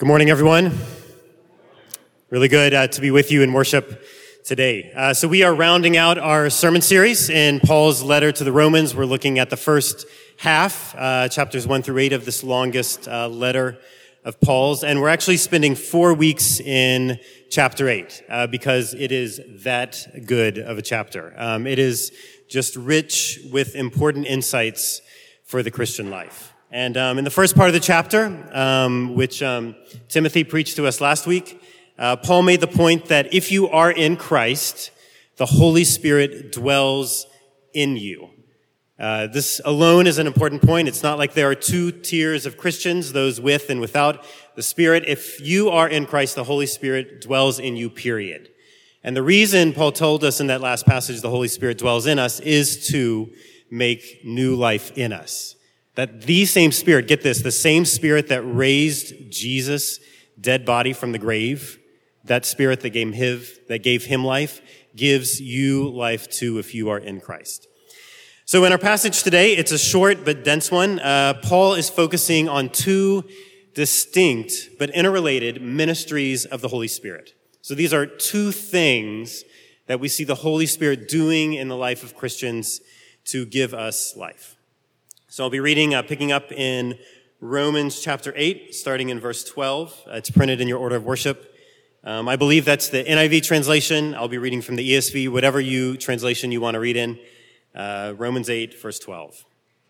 Good morning, everyone. Really good to be with you in worship today. So we are rounding out our sermon series in Paul's letter to the Romans. We're looking at the first half, chapters 1 through 8 of this longest letter of Paul's. And we're actually spending 4 weeks in chapter 8 because it is that good of a chapter. It is just rich with important insights for the Christian life. And in the first part of the chapter, which Timothy preached to us last week, Paul made the point that if you are in Christ, the Holy Spirit dwells in you. This alone is an important point. It's not like there are two tiers of Christians, those with and without the Spirit. If you are in Christ, the Holy Spirit dwells in you, period. And the reason Paul told us in that last passage the Holy Spirit dwells in us is to make new life in us. That the same Spirit, get this, the same Spirit that raised Jesus' dead body from the grave, that Spirit that gave him life, gives you life too if you are in Christ. So in our passage today, it's a short but dense one. Paul is focusing on two distinct but interrelated ministries of the Holy Spirit. So these are two things that we see the Holy Spirit doing in the life of Christians to give us life. So I'll be reading, picking up in Romans chapter 8, starting in verse 12. It's printed in your order of worship. I believe that's the NIV translation. I'll be reading from the ESV, whatever translation you want to read in. Romans 8, verse 12.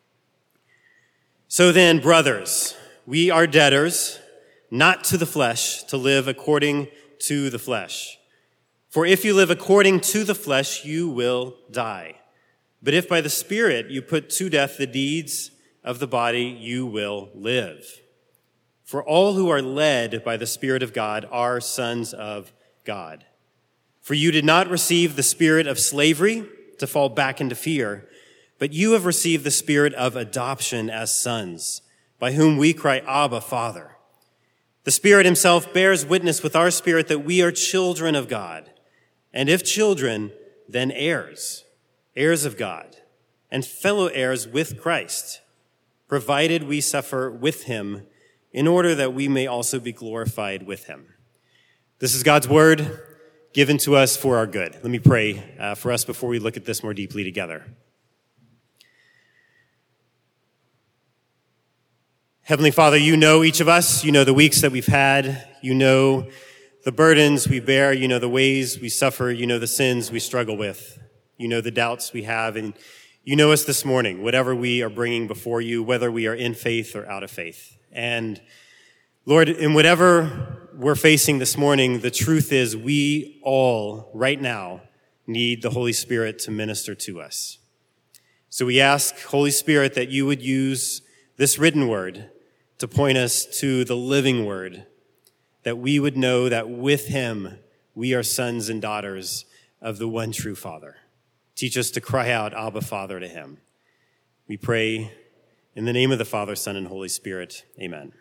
So then, brothers, we are debtors, not to the flesh, to live according to the flesh. For if you live according to the flesh, you will die. But if by the Spirit you put to death the deeds of the body, you will live. For all who are led by the Spirit of God are sons of God. For you did not receive the spirit of slavery to fall back into fear, but you have received the Spirit of adoption as sons, by whom we cry, Abba, Father. The Spirit himself bears witness with our spirit that we are children of God. And if children, then heirs. Heirs of God, and fellow heirs with Christ, provided we suffer with him, in order that we may also be glorified with him. This is God's word given to us for our good. Let me pray for us before we look at this more deeply together. Heavenly Father, you know each of us. You know the weeks that we've had. You know the burdens we bear. You know the ways we suffer. You know the sins we struggle with. You know the doubts we have, and you know us this morning, whatever we are bringing before you, whether we are in faith or out of faith. And Lord, in whatever we're facing this morning, the truth is we all, right now, need the Holy Spirit to minister to us. So we ask, Holy Spirit, that you would use this written word to point us to the living word, that we would know that with him we are sons and daughters of the one true Father. Teach us to cry out, Abba, Father, to him. We pray in the name of the Father, Son, and Holy Spirit. Amen.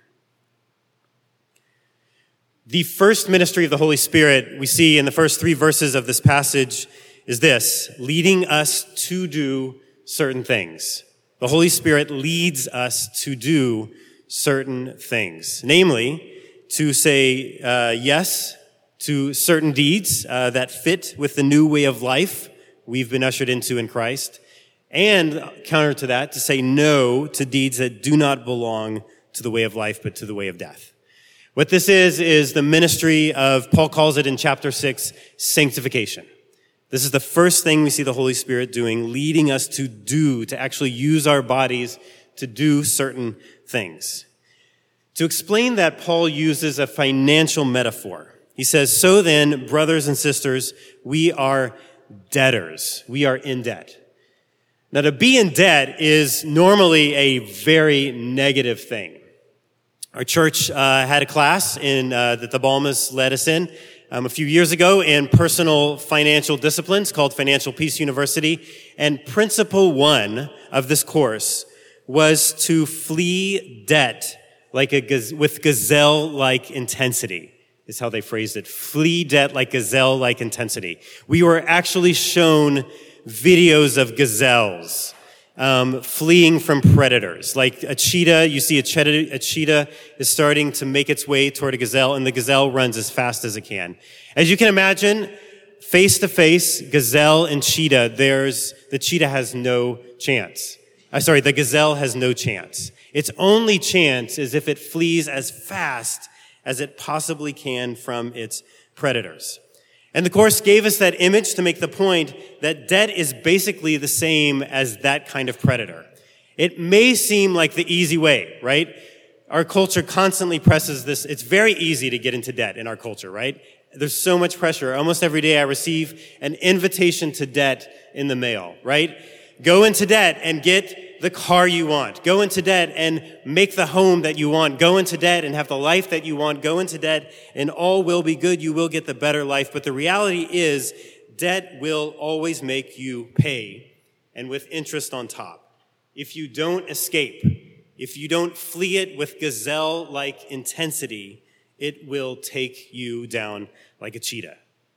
The first ministry of the Holy Spirit we see in the first 3 verses of this passage is this, leading us to do certain things. The Holy Spirit leads us to do certain things, namely to say yes to certain deeds that fit with the new way of life we've been ushered into in Christ, and counter to that, to say no to deeds that do not belong to the way of life, but to the way of death. What this is the ministry of, Paul calls it in chapter 6, sanctification. This is the first thing we see the Holy Spirit doing, leading us to actually use our bodies to do certain things. To explain that, Paul uses a financial metaphor. He says, so then, brothers and sisters, we are debtors. We are in debt. Now, to be in debt is normally a very negative thing. Our church had a class that the Balmas led us in a few years ago in personal financial disciplines called Financial Peace University. And principle 1 of this course was to flee debt with gazelle-like intensity. Is how they phrased it. Flee debt like gazelle-like intensity. We were actually shown videos of gazelles fleeing from predators. Like a cheetah, you see a cheetah is starting to make its way toward a gazelle, and the gazelle runs as fast as it can. As you can imagine, face to face, gazelle and cheetah, the cheetah has no chance. The gazelle has no chance. Its only chance is if it flees as fast as it possibly can from its predators. And the Course gave us that image to make the point that debt is basically the same as that kind of predator. It may seem like the easy way, right? Our culture constantly presses this. It's very easy to get into debt in our culture, right? There's so much pressure. Almost every day I receive an invitation to debt in the mail, right? Go into debt and get the car you want. Go into debt and make the home that you want. Go into debt and have the life that you want. Go into debt and all will be good. You will get the better life. But the reality is debt will always make you pay, and with interest on top. If you don't escape, if you don't flee it with gazelle-like intensity, it will take you down like a cheetah.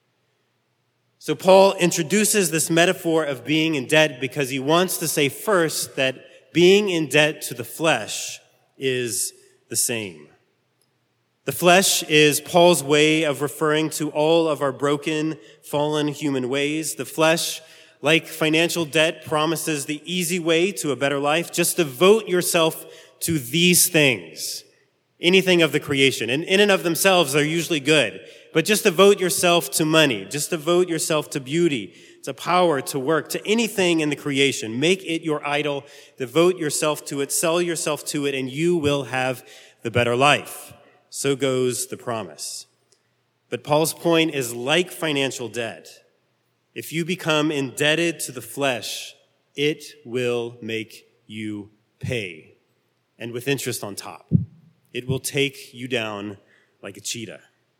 So Paul introduces this metaphor of being in debt because he wants to say first that being in debt to the flesh is the same. The flesh is Paul's way of referring to all of our broken, fallen human ways. The flesh, like financial debt, promises the easy way to a better life. Just devote yourself to these things, anything of the creation. And in and of themselves, they're usually good. But just devote yourself to money. Just devote yourself to beauty, to power, to work, to anything in the creation. Make it your idol. Devote yourself to it. Sell yourself to it, and you will have the better life. So goes the promise. But Paul's point is like financial debt. If you become indebted to the flesh, it will make you pay, and with interest on top. It will take you down like a cheetah.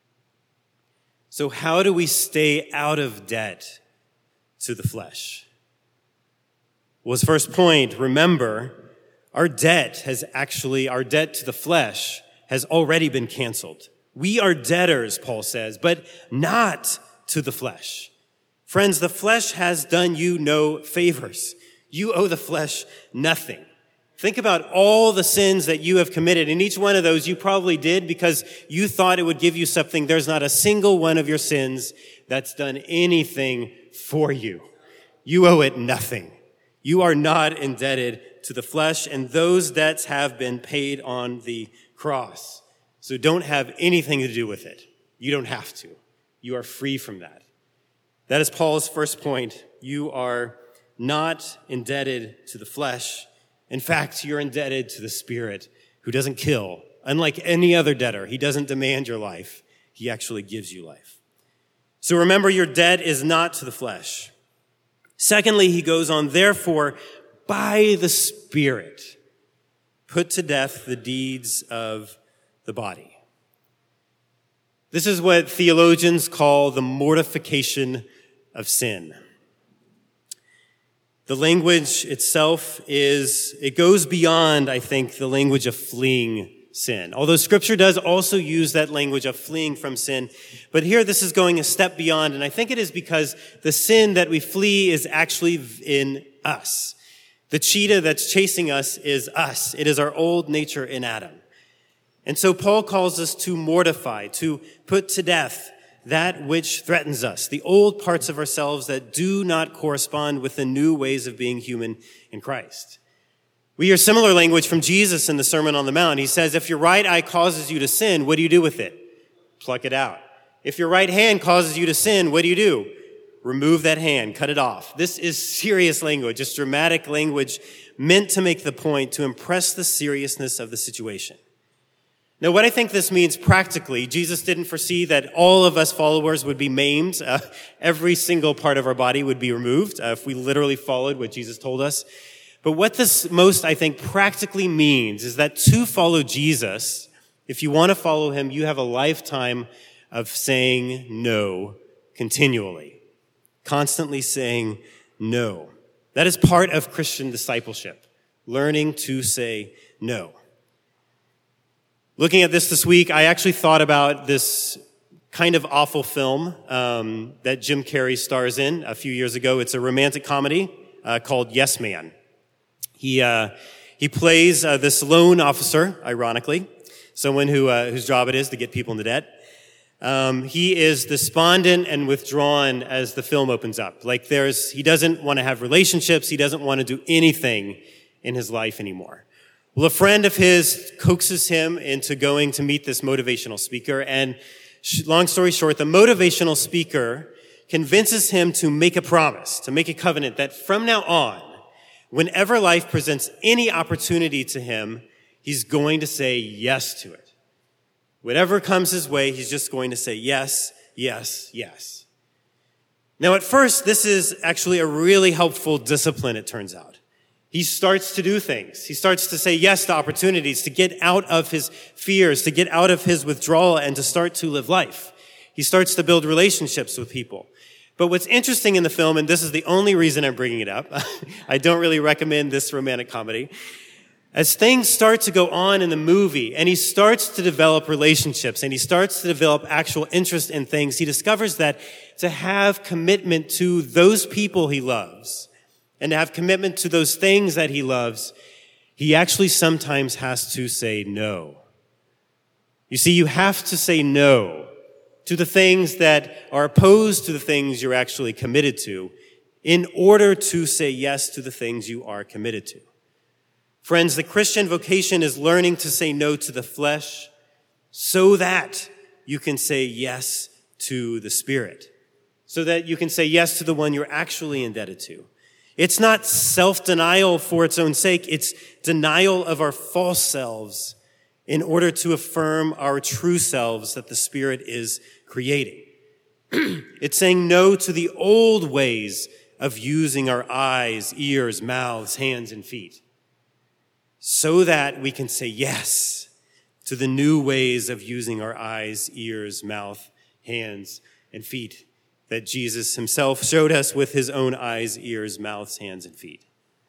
So how do we stay out of debt to the flesh? Well, his first point, remember, our debt to the flesh has already been canceled. We are debtors, Paul says, but not to the flesh. Friends, the flesh has done you no favors. You owe the flesh nothing. Think about all the sins that you have committed. And each one of those you probably did because you thought it would give you something. There's not a single one of your sins that's done anything for you. You owe it nothing. You are not indebted to the flesh, and those debts have been paid on the cross. So don't have anything to do with it. You don't have to. You are free from that. That is Paul's first point. You are not indebted to the flesh. In fact, you're indebted to the Spirit, who doesn't kill. Unlike any other debtor, he doesn't demand your life. He actually gives you life. So remember, your debt is not to the flesh. Secondly, he goes on, therefore, by the Spirit, put to death the deeds of the body. This is what theologians call the mortification of sin. The language itself it goes beyond, I think, the language of fleeing sin. Although Scripture does also use that language of fleeing from sin. But here this is going a step beyond, and I think it is because the sin that we flee is actually in us. The cheetah that's chasing us is us. It is our old nature in Adam. And so Paul calls us to mortify, to put to death that which threatens us, the old parts of ourselves that do not correspond with the new ways of being human in Christ. We hear similar language from Jesus in the Sermon on the Mount. He says, if your right eye causes you to sin, what do you do with it? Pluck it out. If your right hand causes you to sin, what do? Remove that hand, cut it off. This is serious language. It's dramatic language meant to make the point, to impress the seriousness of the situation. Now, what I think this means practically, Jesus didn't foresee that all of us followers would be maimed. Every single part of our body would be removed if we literally followed what Jesus told us. But what this most, I think, practically means is that to follow Jesus, if you want to follow him, you have a lifetime of saying no continually, constantly saying no. That is part of Christian discipleship, learning to say no. Looking at this week, I actually thought about this kind of awful film that Jim Carrey stars in a few years ago. It's a romantic comedy called Yes Man. He plays this loan officer, ironically, someone whose job it is to get people into debt. He is despondent and withdrawn as the film opens up. Like he doesn't want to have relationships. He doesn't want to do anything in his life anymore. Well, a friend of his coaxes him into going to meet this motivational speaker. And long story short, the motivational speaker convinces him to make a promise, to make a covenant that from now on, whenever life presents any opportunity to him, he's going to say yes to it. Whatever comes his way, he's just going to say yes, yes, yes. Now, at first, this is actually a really helpful discipline, it turns out. He starts to do things. He starts to say yes to opportunities, to get out of his fears, to get out of his withdrawal, and to start to live life. He starts to build relationships with people. But what's interesting in the film, and this is the only reason I'm bringing it up, I don't really recommend this romantic comedy, as things start to go on in the movie, and he starts to develop relationships, and he starts to develop actual interest in things, he discovers that to have commitment to those people he loves, and to have commitment to those things that he loves, he actually sometimes has to say no. You see, you have to say no to the things that are opposed to the things you're actually committed to in order to say yes to the things you are committed to. Friends, the Christian vocation is learning to say no to the flesh so that you can say yes to the Spirit, so that you can say yes to the one you're actually indebted to. It's not self-denial for its own sake. It's denial of our false selves in order to affirm our true selves that the Spirit is creating. It's saying no to the old ways of using our eyes, ears, mouths, hands, and feet, so that we can say yes to the new ways of using our eyes, ears, mouth, hands, and feet that Jesus himself showed us with his own eyes, ears, mouths, hands, and feet.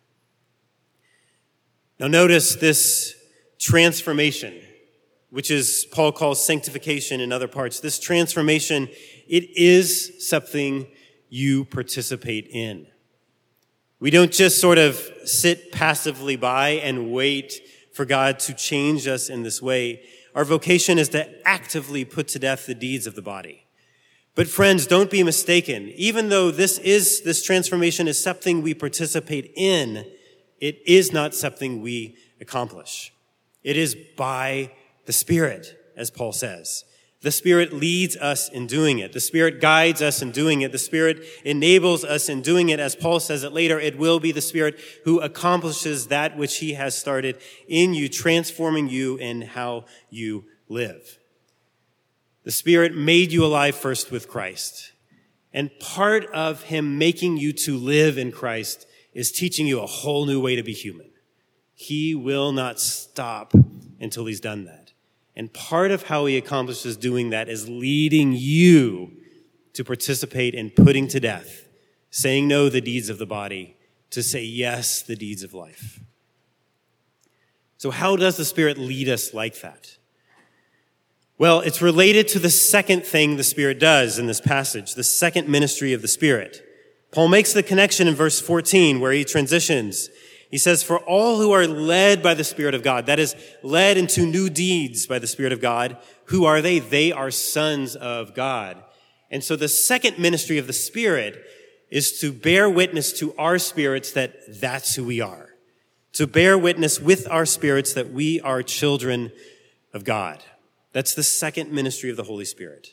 Now notice this transformation, which is Paul calls sanctification in other parts. This transformation, it is something you participate in. We don't just sort of sit passively by and wait for God to change us in this way. Our vocation is to actively put to death the deeds of the body. But friends, don't be mistaken. Even though this transformation is something we participate in, it is not something we accomplish. It is by the Spirit, as Paul says. The Spirit leads us in doing it. The Spirit guides us in doing it. The Spirit enables us in doing it. As Paul says it later, it will be the Spirit who accomplishes that which he has started in you, transforming you in how you live. The Spirit made you alive first with Christ. And part of him making you to live in Christ is teaching you a whole new way to be human. He will not stop until he's done that. And part of how he accomplishes doing that is leading you to participate in putting to death, saying no the deeds of the body, to say yes the deeds of life. So how does the Spirit lead us like that? Well, it's related to the second thing the Spirit does in this passage, the second ministry of the Spirit. Paul makes the connection in verse 14 where he transitions. He says, for all who are led by the Spirit of God, that is, led into new deeds by the Spirit of God, who are they? They are sons of God. And so the second ministry of the Spirit is to bear witness to our spirits that that's who we are. To bear witness with our spirits that we are children of God. That's the second ministry of the Holy Spirit.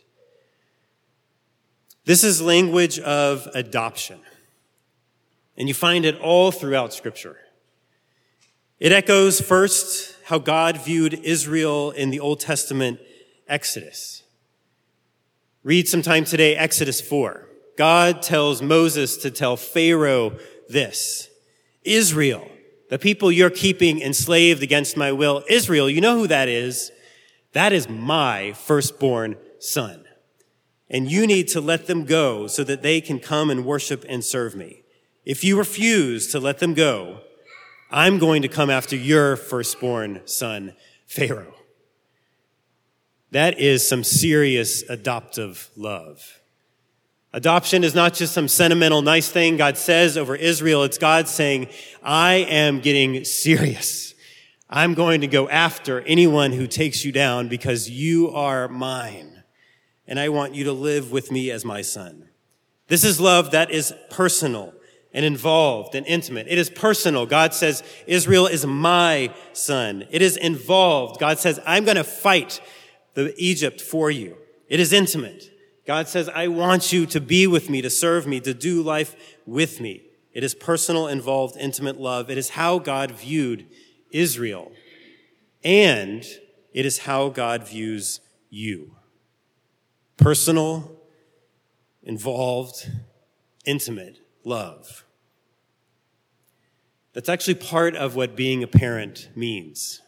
This is language of adoption. And you find it all throughout Scripture. It echoes first how God viewed Israel in the Old Testament Exodus. Read sometime today Exodus 4. God tells Moses to tell Pharaoh this. Israel, the people you're keeping enslaved against my will. Israel, you know who that is? That is my firstborn son. And you need to let them go so that they can come and worship and serve me. If you refuse to let them go, I'm going to come after your firstborn son, Pharaoh. That is some serious adoptive love. Adoption is not just some sentimental nice thing God says over Israel. It's God saying, I am getting serious. I'm going to go after anyone who takes you down because you are mine. And I want you to live with me as my son. This is love that is personal and involved and intimate. It is personal. God says, Israel is my son. It is involved. God says, I'm going to fight the Egypt for you. It is intimate. God says, I want you to be with me, to serve me, to do life with me. It is personal, involved, intimate love. It is how God viewed Israel. And it is how God views you. Personal, involved, intimate love. That's actually part of what being a parent means.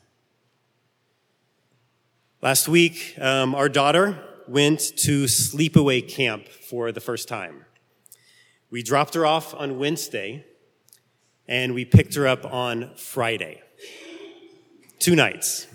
Last week, our daughter went to sleepaway camp for the first time. We dropped her off on Wednesday, and we picked her up on Friday. 2 nights.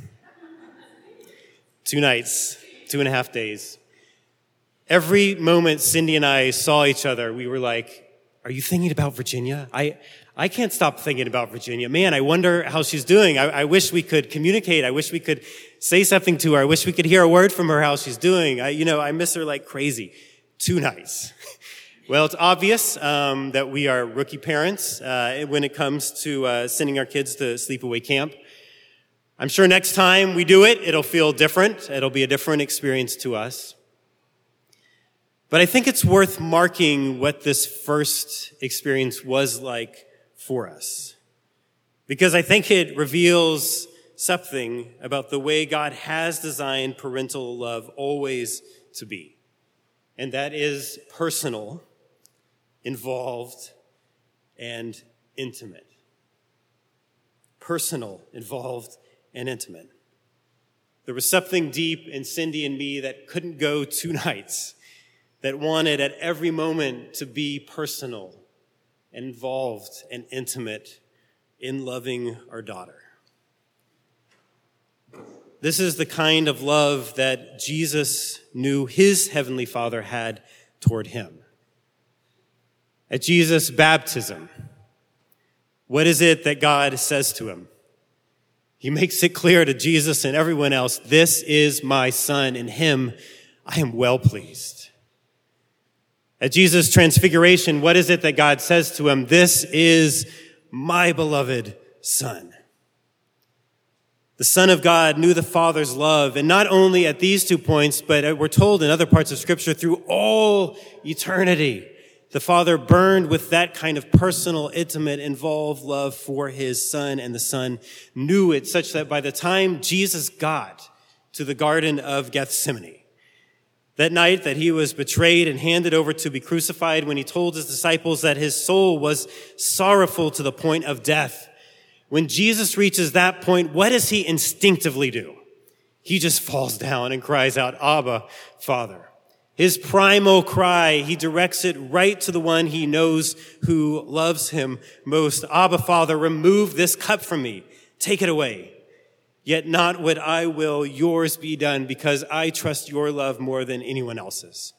2 nights, 2.5 days. Every moment Cindy and I saw each other, we were like, are you thinking about Virginia? I can't stop thinking about Virginia. Man, I wonder how she's doing. I wish we could communicate. I wish we could say something to her. I wish we could hear a word from her how she's doing. I miss her like crazy. 2 nights. Well, it's obvious that we are rookie parents when it comes to sending our kids to sleepaway camp. I'm sure next time we do it, it'll feel different. It'll be a different experience to us. But I think it's worth marking what this first experience was like for us. Because I think it reveals something about the way God has designed parental love always to be. And that is personal, involved, and intimate. Personal, involved, and intimate. There was something deep in Cindy and me that couldn't go 2 nights, that wanted at every moment to be personal, and involved, and intimate in loving our daughter. This is the kind of love that Jesus knew his heavenly Father had toward him. At Jesus' baptism, what is it that God says to him? He makes it clear to Jesus and everyone else, this is my son, in him I am well pleased. At Jesus' transfiguration, what is it that God says to him? This is my beloved son. The Son of God knew the Father's love, and not only at these 2 points, but we're told in other parts of Scripture through all eternity, the Father burned with that kind of personal, intimate, involved love for his Son, and the Son knew it such that by the time Jesus got to the Garden of Gethsemane, that night that he was betrayed and handed over to be crucified, when he told his disciples that his soul was sorrowful to the point of death, when Jesus reaches that point, what does he instinctively do? He just falls down and cries out, Abba, Father. His primal cry, he directs it right to the one he knows who loves him most. Abba, Father, remove this cup from me. Take it away. Yet not what I will, yours be done, because I trust your love more than anyone else's.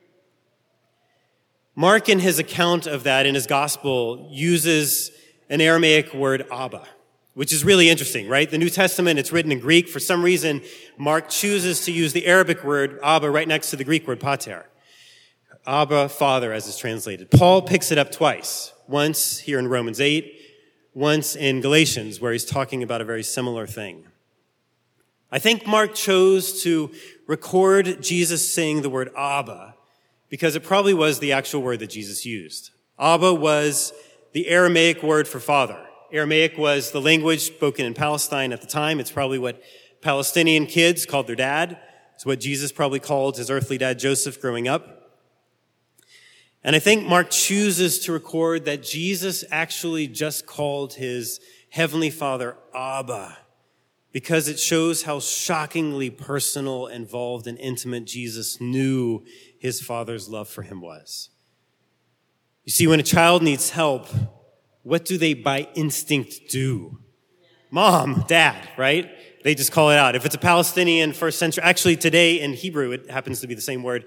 Mark, in his account of that in his gospel, uses an Aramaic word, Abba, which is really interesting, right? The New Testament, it's written in Greek. For some reason, Mark chooses to use the Arabic word, Abba, right next to the Greek word, pater. Abba, Father, as it's translated. Paul picks it up twice. Once here in Romans 8, once in Galatians, where he's talking about a very similar thing. I think Mark chose to record Jesus saying the word Abba because it probably was the actual word that Jesus used. Abba was the Aramaic word for father. Aramaic was the language spoken in Palestine at the time. It's probably what Palestinian kids called their dad. It's what Jesus probably called his earthly dad, Joseph, growing up. And I think Mark chooses to record that Jesus actually just called his heavenly Father Abba, because it shows how shockingly personal, involved, and intimate Jesus knew his Father's love for him was. You see, when a child needs help, what do they by instinct do? Mom, dad, right? They just call it out. If it's a Palestinian first century, actually today in Hebrew, it happens to be the same word.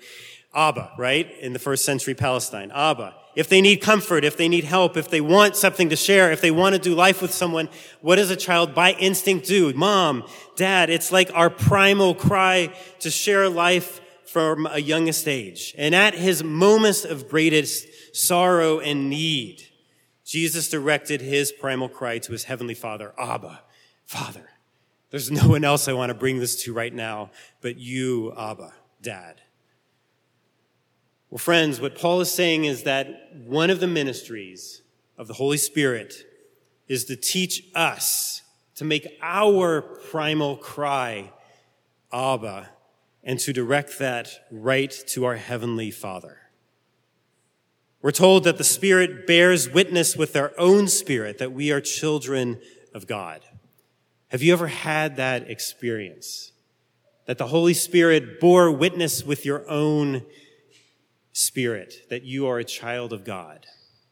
Abba, right? In the first century Palestine, Abba. If they need comfort, if they need help, if they want something to share, if they want to do life with someone, what does a child by instinct do? Mom, Dad, it's like our primal cry to share life from a youngest age. And at his moments of greatest sorrow and need, Jesus directed his primal cry to his heavenly Father, Abba, Father. There's no one else I want to bring this to right now but you, Abba, Dad. Well, friends, what Paul is saying is that one of the ministries of the Holy Spirit is to teach us to make our primal cry, Abba, and to direct that right to our Heavenly Father. We're told that the Spirit bears witness with our own spirit that we are children of God. Have you ever had that experience? That the Holy Spirit bore witness with your own spirit that you are a child of God.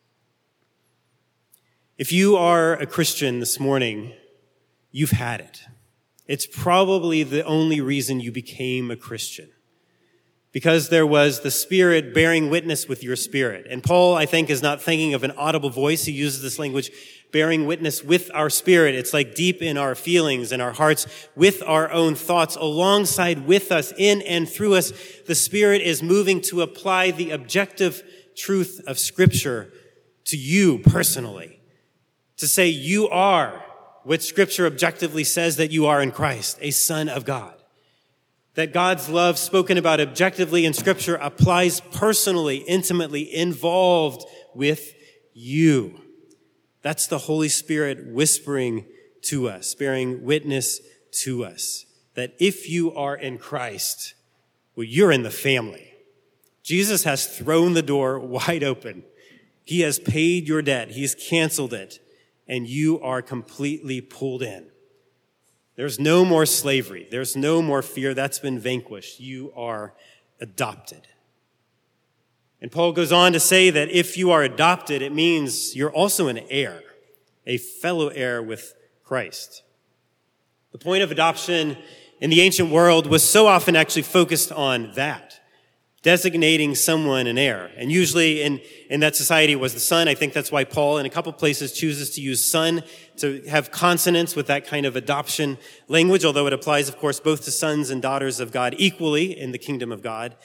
If you are a Christian this morning, you've had it. It's probably the only reason you became a Christian, because there was the Spirit bearing witness with your spirit. And Paul, I think, is not thinking of an audible voice. He uses this language, bearing witness with our spirit. It's like deep in our feelings and our hearts, with our own thoughts, alongside with us, in and through us. The Spirit is moving to apply the objective truth of Scripture to you personally. To say you are what Scripture objectively says that you are in Christ, a son of God. That God's love spoken about objectively in Scripture applies personally, intimately, involved with you. That's the Holy Spirit whispering to us, bearing witness to us, that if you are in Christ, well, you're in the family. Jesus has thrown the door wide open. He has paid your debt. He's canceled it, and you are completely pulled in. There's no more slavery. There's no more fear. That's been vanquished. You are adopted. And Paul goes on to say that if you are adopted, it means you're also an heir, a fellow heir with Christ. The point of adoption in the ancient world was so often actually focused on that, designating someone an heir. And usually in that society was the son. I think that's why Paul in a couple places chooses to use son to have consonants with that kind of adoption language, although it applies, of course, both to sons and daughters of God equally in the kingdom of God.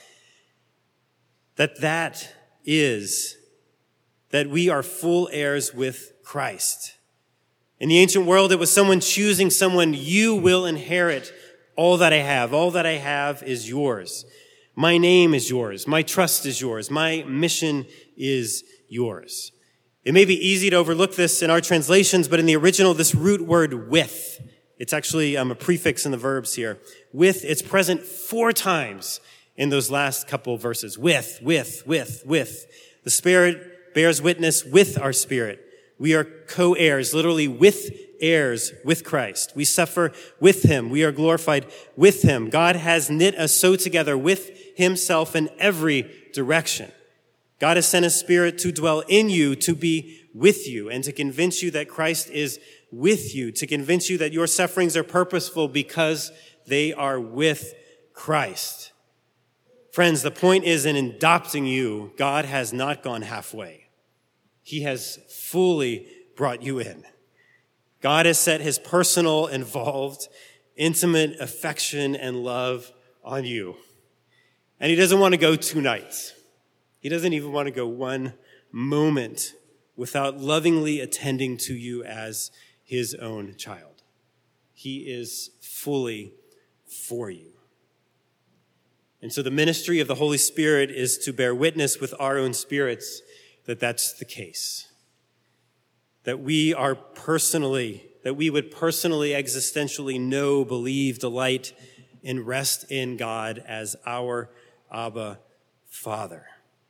That is that we are full heirs with Christ. In the ancient world, it was someone choosing someone. You will inherit all that I have. All that I have is yours. My name is yours. My trust is yours. My mission is yours. It may be easy to overlook this in our translations, but in the original, this root word with, it's actually a prefix in the verbs here. With, it's present 4 times in those last couple of verses. With. The Spirit bears witness with our spirit. We are co-heirs, literally with heirs with Christ. We suffer with him. We are glorified with him. God has knit us so together with himself in every direction. God has sent his Spirit to dwell in you, to be with you, and to convince you that Christ is with you, to convince you that your sufferings are purposeful because they are with Christ. Friends, the point is, in adopting you, God has not gone halfway. He has fully brought you in. God has set his personal, involved, intimate affection and love on you. And he doesn't want to go 2 nights. He doesn't even want to go 1 moment without lovingly attending to you as his own child. He is fully for you. And so the ministry of the Holy Spirit is to bear witness with our own spirits that that's the case. That we would personally, existentially know, believe, delight, and rest in God as our Abba Father.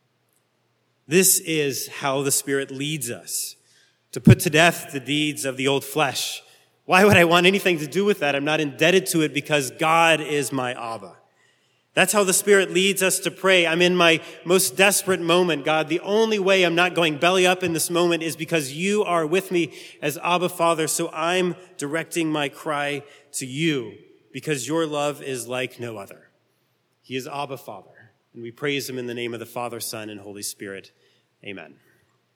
This is how the Spirit leads us, to put to death the deeds of the old flesh. Why would I want anything to do with that? I'm not indebted to it because God is my Abba. That's how the Spirit leads us to pray. I'm in my most desperate moment, God. The only way I'm not going belly up in this moment is because you are with me as Abba Father. So I'm directing my cry to you because your love is like no other. He is Abba Father. And we praise him in the name of the Father, Son, and Holy Spirit. Amen.